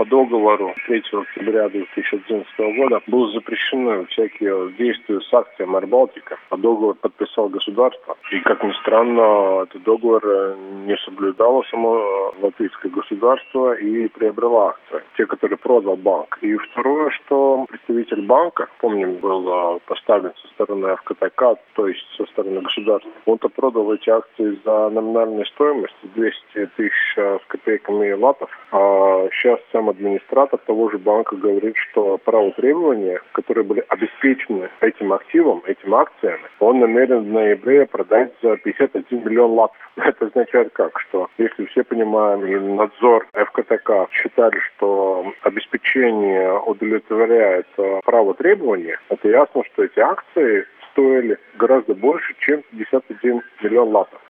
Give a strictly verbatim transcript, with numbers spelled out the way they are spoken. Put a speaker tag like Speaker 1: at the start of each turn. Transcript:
Speaker 1: по договору третьего октября две тысячи одиннадцатого года было запрещено всякие действия с акциями Арбалтика. А договор подписал государство. И, как ни странно, этот договор не соблюдало само латвийское государство и приобрело акции, те, которые продал банк. И второе, что представитель банка, помним, был поставлен со стороны ФКТК, то есть со стороны государства, он-то продал эти акции за номинальной стоимостью двести тысяч с копейками латов. А сейчас сам администратор того же банка говорит, что право требования, которые были обеспечены этим активом, этим акциями, он намерен в ноябре продать за пятьдесят один миллион латов. Это означает как? Что если все понимаем, и надзор ФКТК считали, что обеспечение удовлетворяет право требования, это ясно, что эти акции стоили гораздо больше, чем пятьдесят один миллион латов.